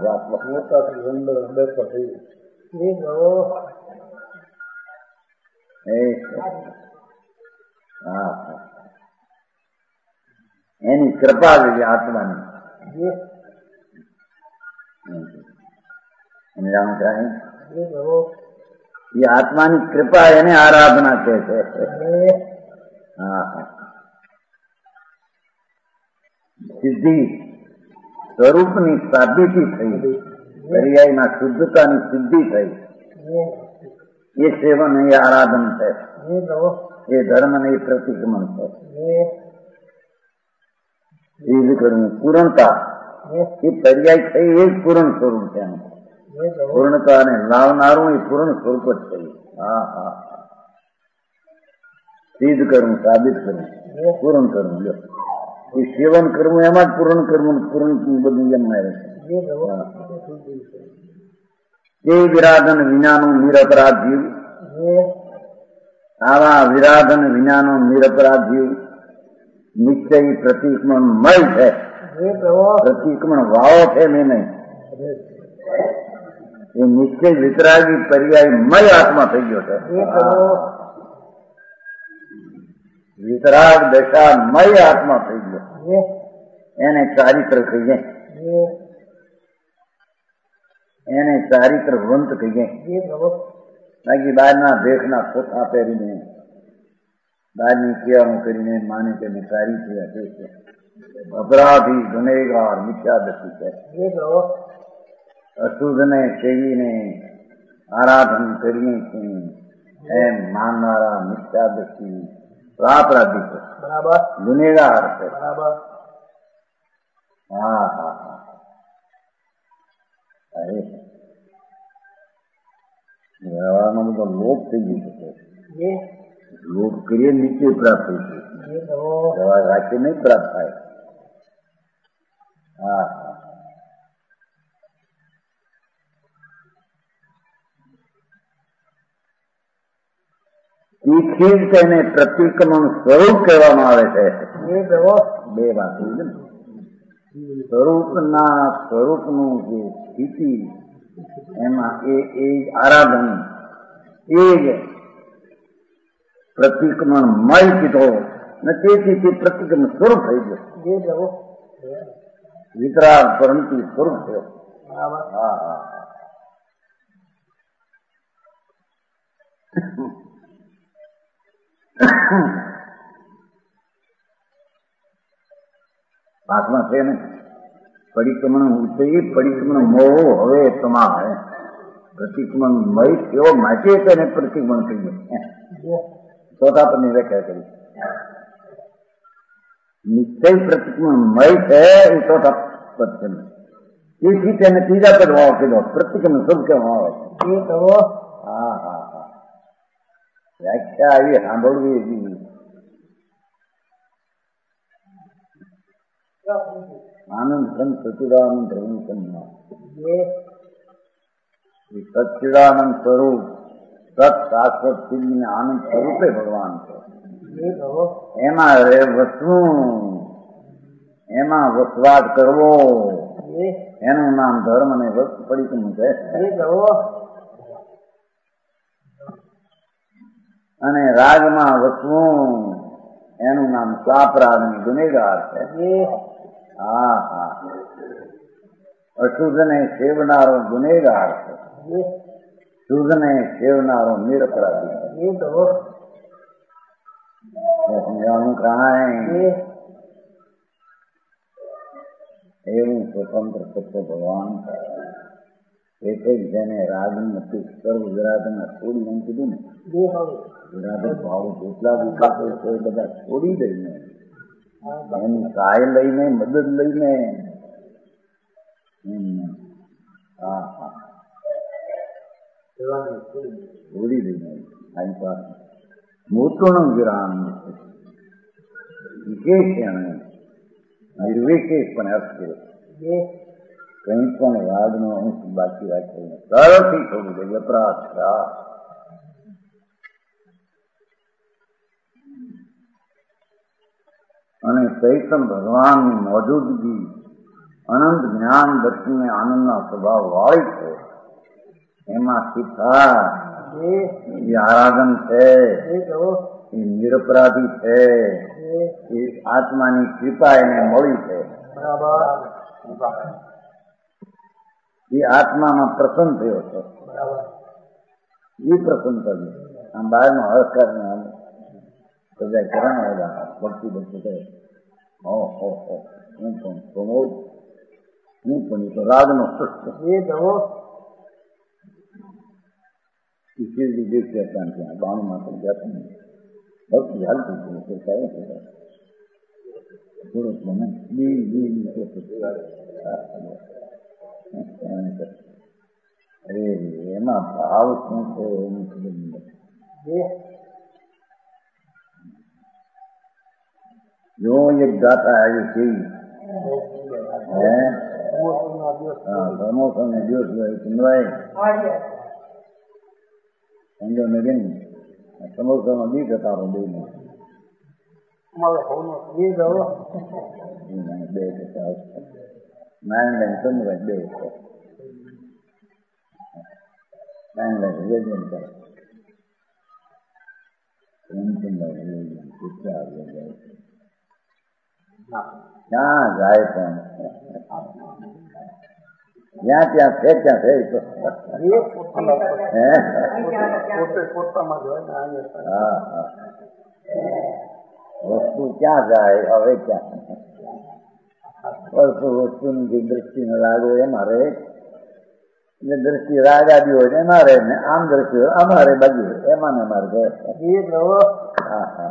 એની કૃપા લેવી આત્માની. એ આત્માની કૃપા એને આરાધના કહે છે. હા હા, સિદ્ધિ સ્વરૂપની સાબિતી થઈ, પર્યાયમાં શુદ્ધતાની સિદ્ધિ થઈ. એ સેવન એ આરાધન છે, એ ધર્મ ને એ પ્રતિક્રમણ છે. એ કરવું પૂર્ણતા એ પર્યાય થઈ એ પૂર્ણ સ્વરૂપ છે. પૂર્ણતા ને લાવનારું એ પૂર્ણ સ્વરૂપ જ થયું. હા હા, સિદ્ધ કરવું, સાબિત કરવું, પૂર્ણ કરવું. લો એ સેવન કરવું એમાં જ પૂર્ણ કરવું, પૂર્ણ બધું એમાં રહે છે. તે વિરાધન વિનાનું નિરપરાધ જીવ, આવા વિરાધન વિનાનો નિરપરાધ જીવ નિશ્ચય પ્રતિક્રમણ મય છે. પ્રતિક્રમણ વાવો છે મેં નહીં. એ નિશ્ચય વિતરાગી પર્યાય મય આત્મા થઈ ગયો છે. વિતરાગ દશા મય આત્મા થઈ ગયો. એને ચારિત્ર કહીએ, એને ચારિત્ર વંત કહીએ. બાકી બહારના ભેખના પોતા પહેરીને બહારની સેવાનું કરીને માને કે મેં સારી છે. અપરાધી, ગુનેગાર, મિથ્યાદર્શી છે. અશુદ્ધને સેવીને આરાધન કરીએ છીએ એમ માનનારા મિથ્યાદર્શી અપરાધી છે, ગુનેગાર છે. હા હા હા, વ્યવહારમાં બધો લોપ થઈ ગયો છે. લોપ કરીએ નીચે પ્રાપ્ત થઈ ગયું, વ્યવહાર રાખી નહીં પ્રાપ્ત થાય. હા હા, તેથી જ તેને પ્રતિક્રમણ સ્વરૂપ કહેવામાં આવે છે. બે વાત છે. સ્વરૂપનું જે સ્થિતિ એમાં એ આરાધન એ જ પ્રતિક્રમણ મય કીધો ને તેથી તે પ્રતિક્રમણ સ્વરૂપ થઈ ગયો. વિતરાગ પરંતુ સ્વરૂપ થયો. હા હા, પાઠમાં છે ને પરિક્રમણ ઉઠી પરિક્રમણ મોહ હવે તમારે પ્રતિક્રમણ મય થયો માટે તેને પ્રતિક્રમણ થઈ ગયું. ચોથા પદની વ્યાખ્યા કરી. નિશ્ચય પ્રતિક્રમણ મય છે એ ચોથા પદ છે. તેથી તેને ત્રીજા પદ વાવ કીધો, પ્રતિક્રમણ સ્વરૂપ કહેવામાં આવે છે. હા હા હા, વ્યાખ્યા આવી સાંભળવી એવી. આનંદ સંત સચિદાનંદ રવિચંદ્ર સચ્ચિદાનંદ સ્વરૂપ સત શાશ્વત સિદ્ધ આનંદ સ્વરૂપે ભગવાન છે. એમાં વસવું, એમાં વસવાટ કરવો એનું નામ ધર્મ અને પરિક્રમણ છે. અને રાગમાં વસવું એનું નામ સ્વાપરાગ અને ગુનેગાર છે. હા હા, અશુદ્ધને સેવનારો ગુનેગાર છે, શુદ્ધને સેવનારો નિરપરાધી છે. સમજાવું કાંઈ એવું સ્વતંત્ર સત્ય ભગવાન એક જ જેને રાગની હતી સર્વ વિરાટના છોડી એમ કીધું ને. વિરાટ ભાવ જેટલા વિકાસો છે એ બધા છોડી દઈને એની સહાય લઈને મદદ લઈને હા હા છોડી દઈને આની પાસે મોટોનું વિરામ વિશેષ એને નિર્વિશેષ પણ અર્થ કર્યો. કંઈ પણ રાગનો અંશ બાકી રાખીને સરળથી છોડી દે. અપરાધ અને ચૈતન ભગવાનની મોજૂદગી અનંત જ્ઞાન દર્શનને આનંદના સ્વભાવ વાળી છે. એમાં શિખા એ આરાધન છે, એ નિરપરાધી છે, એ આત્માની કૃપા એને મળી છે. એ આત્મામાં પ્રસન્ન થયો છે. એ પ્રસન્ન થયું. આમ બહારનો હરકાર બધા કરાના ભક્તિ ભક્તિ કરે. હું પણ પ્રમોદ, હું પણ એ તો રાગનો શિવજી દેખ્યા હતા ત્યાં બાણુમાં પણ જતા નહીં. ભક્તિ હાલતી હતી કઈ થોડોક મને અરે એમાં ભાવ શું છે એની ખબર નથી. જો એક ગાતા આવી છે પ્રમોશન ને દિવસ ચંદ્રાય સમજો ને કેમ સમોસામાં બી જતા બે બે જતા નારાયણ ચંદ્રાય બે નારાયણ યજન કરે ક્યાં જાય પણ જ્યાં ત્યાં છે ક્યાં છે વસ્તુ ક્યાં જાય હવે ક્યાં વસ્તુની જે દ્રષ્ટિ ને લાગો એમાં રહે એટલે દ્રષ્ટિ રાગ આદિ હોય ને એમાં રહે ને આમ દ્રષ્ટિ હોય આમાં રહે બાજુ એમાં ને અમારે રહે. હા હા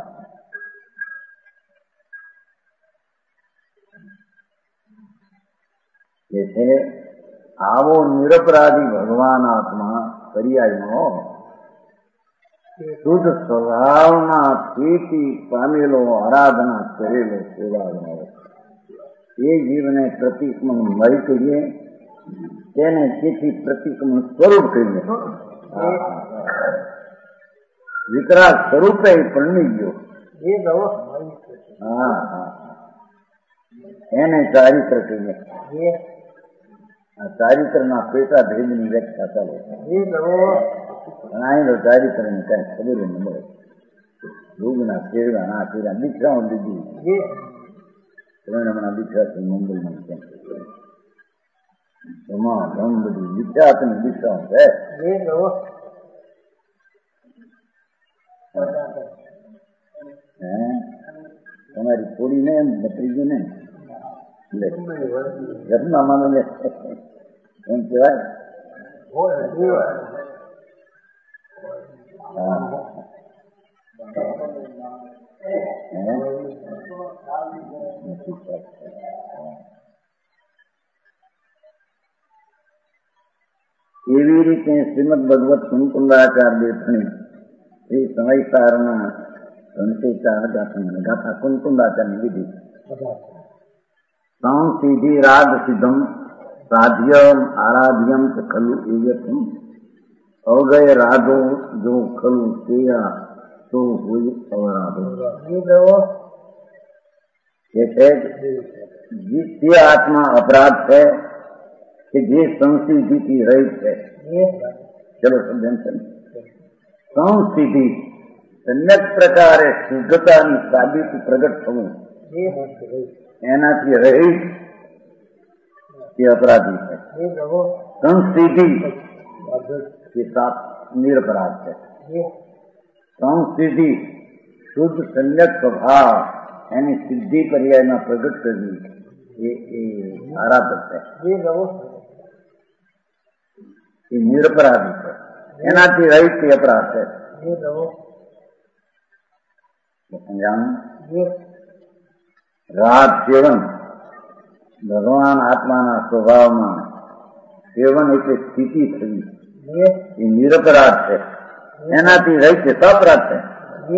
એ છે આવો નિરપરાધી ભગવાન આત્મા પર્યાયનો શુદ્ધ સ્વભાવના પ્રીતિ પામેલો આરાધના કરેલો સેવાનો એ જીવને પ્રતિકનું મળી કહીએ તેને તેથી પ્રતિકનું સ્વરૂપ કહીએ. વિકરાળ સ્વરૂપે પરણી ગયો. હા હા એને ચારિત્ર કહીએ. આ ચારિત્ર ના પેટા ભેદ ની વ્યાખ્યા ચાલે અહીં તો ચારિત્ર ને કઈ ખબર ન મળે. રોગના શેરવા ના શેરા દીકરાઓ દીધી હમણાં દીકરા છે મુંબઈમાં કેમ એમાં ઘણું બધું દીકરાની દીકરાઓ છે. તમારી થોડી ને ભત્રીજી ને ઘરના માનો ને એમ કેવાય. એવી રીતે શ્રીમદ ભગવત કુંકુંદાચાર્ય દેશની એ સમયસારના સંચેચાર ગાથા કુંકુંદાચાર્ય વિધિ સંસિધિ રાગ સિદ્ધમ સાધ્યમ આરાધ્યમ ખલુ એયથમ અવગય રાધો જો ખલુ તેયા તો હોય અવરાધો. એટલે જે આત્મા અપરાધ છે કે જે સંસિદ્ધિથી રહી છે. ચલો સમજણ છે. સંસિદ્ધિ અનેક પ્રકારે શુદ્ધતાની સાબિતી પ્રગટ થવું એનાથી રહી એ અપરાધી છે. સંસિદ્ધિ એ નિરપરાધ છે. સંસિદ્ધિ શુદ્ધ સમ્યક સ્વભાવ એની સિદ્ધિ પર્યાયમાં પ્રગટ કરવી એ આરાધક છે. એ નિરપરાધી છે. એનાથી રહિત એ અપરાધ છે. રાગ સેવન ભગવાન આત્માના સ્વભાવમાં સેવન એટલે સ્થિતિ થવી એ નિરપરાધ છે. એનાથી રહિત છે અપરાધ છે.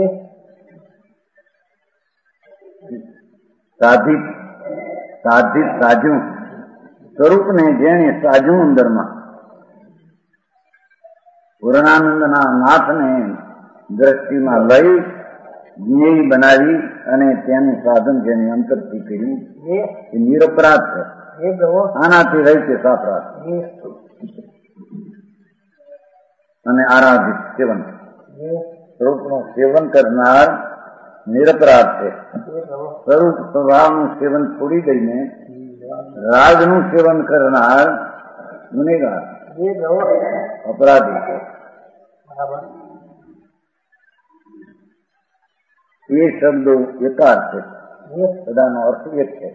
સાધિત સાધિત સાજું સ્વરૂપને જેણે સાજું અંદરમાં પૂર્ણાનંદના નાથને દ્રષ્ટિમાં લઈ જ્ઞેય બનાવી અને તેનું સાધન જેને અંતરથી કર્યું એ નિરપરાધ છે. આનાથી રહી છે સાપરાધ અને આરાધિત સેવન સ્વરૂપનું સેવન કરનાર નિરપરાધ છે. સ્વરૂપ સ્વભાવનું સેવન છોડી દઈને રાગનું સેવન કરનાર ગુનેગાર અપરાધી છે. એ શબ્દો એકાર છે. બધાનો અર્થ એક છે.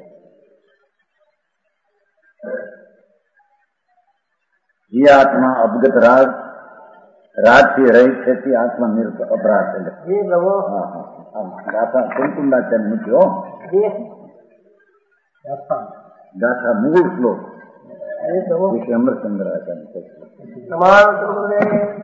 જે આત્મા અવગત રાગથી રહિત છે તે આત્મા અપરાધ છે. ગાથા કુંકુંદાચાર્ય મૂક્યો गाथा मूल श्लोक श्री अमृतचंद्र आचार्य।